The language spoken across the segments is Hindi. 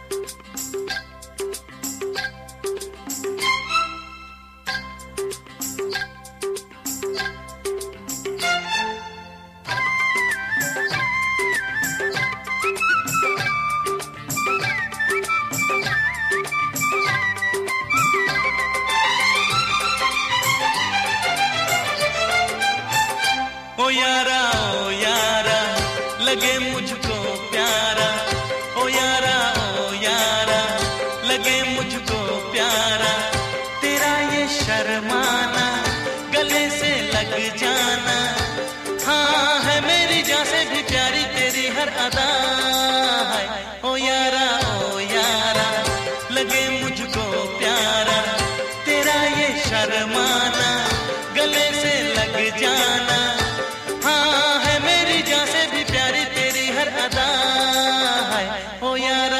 ओ यारा लगे मुझको प्यारा, ओ यारा लगे मुझको प्यारा, तेरा ये शर्माना गले से लग जाना, हाँ है मेरी जान से भी प्यारी तेरी हर अदा है। ओ यारा लगे मुझको प्यारा, तेरा ये शर्माना गले से लग जाना, हाँ है मेरी जान से भी प्यारी तेरी हर अदा है। ओ यारा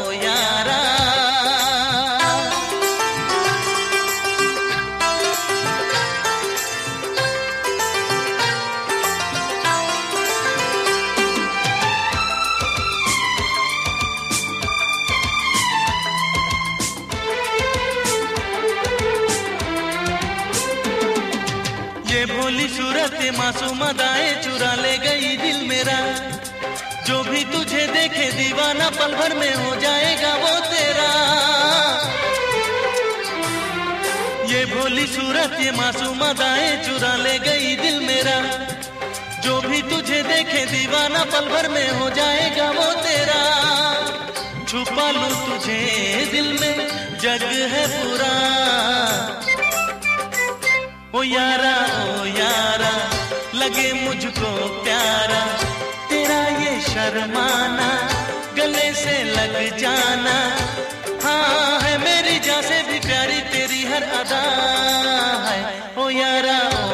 ये भोली सूरत मासूम अदाएं चुरा ले गई दिल मेरा, जो भी तुझे देखे दीवाना पल भर में हो जाएगा वो तेरा। ये भोली सूरत ये मासूम अदाएं चुरा ले गई दिल मेरा, जो भी तुझे देखे दीवाना पल भर में हो जाएगा वो तेरा। छुपा लूं तुझे दिल में जग है पूरा, ओ यारा लगे मुझको प्यारा, तेरा ये शर्माना गले से लग जाना, हाँ है मेरी जान से भी प्यारी तेरी हर अदा है। ओ यारा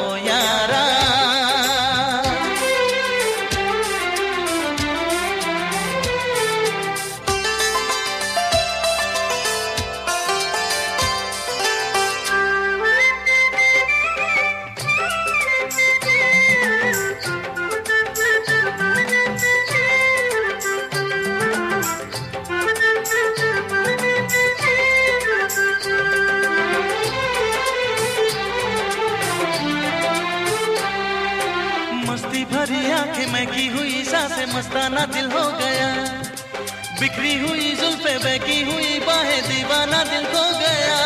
मस्ती भरी आंखें महकी हुई सांसें मस्ताना दिल हो गया, बिखरी हुई जुल्फें बहकी हुई बाहें दीवाना दिल खो गया।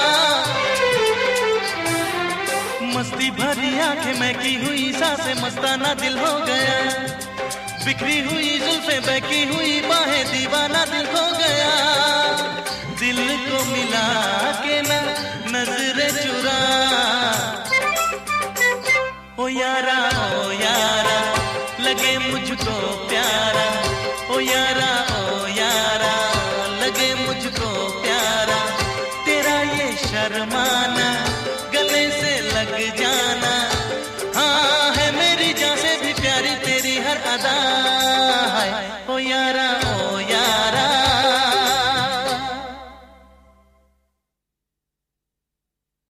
मस्ती भरी आंखें महकी हुई सांसें मस्ताना दिल हो गया, बिखरी हुई जुल्फें बहकी हुई बाहें दीवाना दिल खो गया। दिल को मिला के ना नजरें चुरा, ओ यारा लगे मुझको प्यारा, ओ यारा लगे मुझको प्यारा, तेरा ये शर्माना गले से लग जाना, हाँ है मेरी जान से भी प्यारी तेरी हर अदा है। ओ यारा